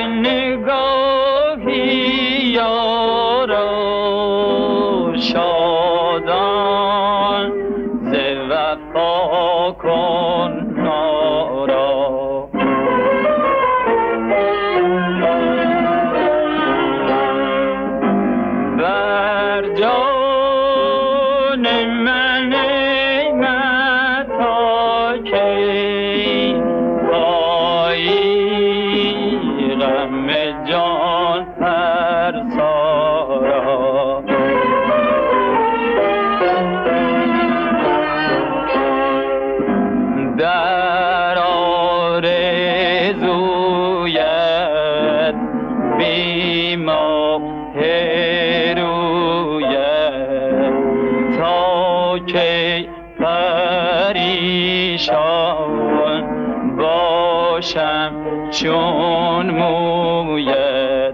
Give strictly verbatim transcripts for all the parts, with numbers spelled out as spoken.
نگاهی یارا شادان ز وفا کن نارا بر جان من ای متا کی پایی غم جان فرسا در آرزویت بیماه رویت تا که پریشان باشم چون مویت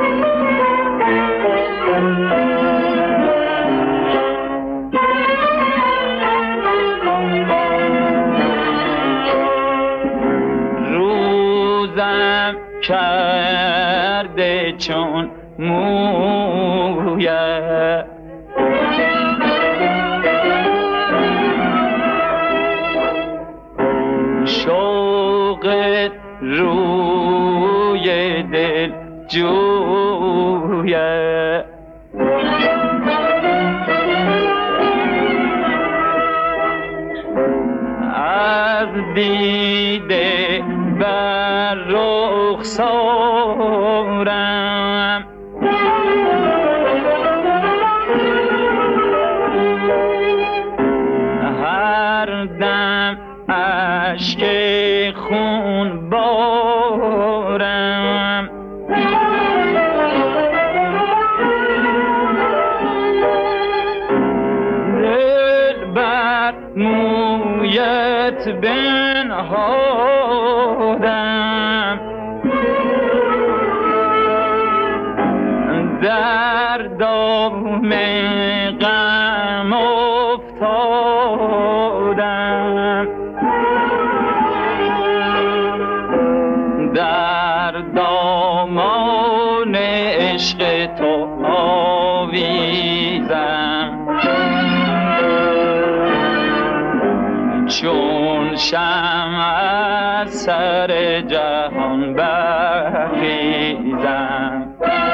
روزم کرده چون مویت شوق روی دل جویت از دیده بر رخسارم هر دم اشک خون بارم دل بر مویت بنهادم در دام غم افتادم در دامان عشق تو آویزم چون شمع از سر جهان برخیزم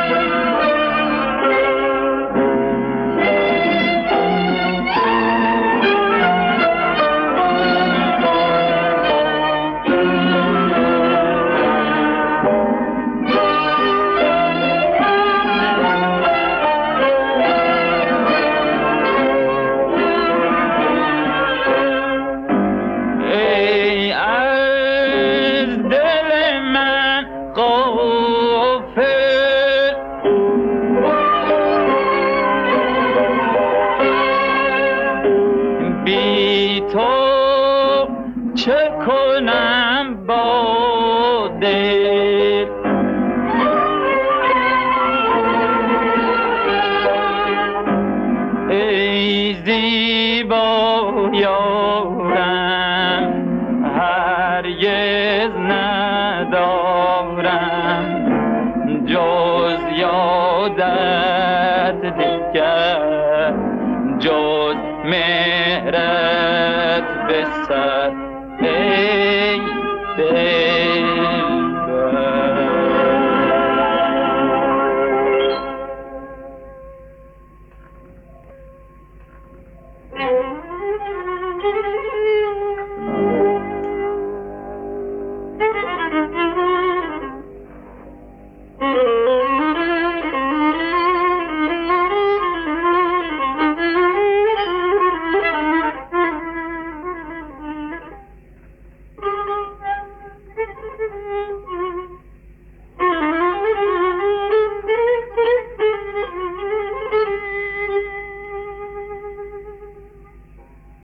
بی تو چه کنم با دل ای زیبا یارم هرگز ندارم جز یادت دیگر جز مهرت به سر ای دلبر Mm-hmm.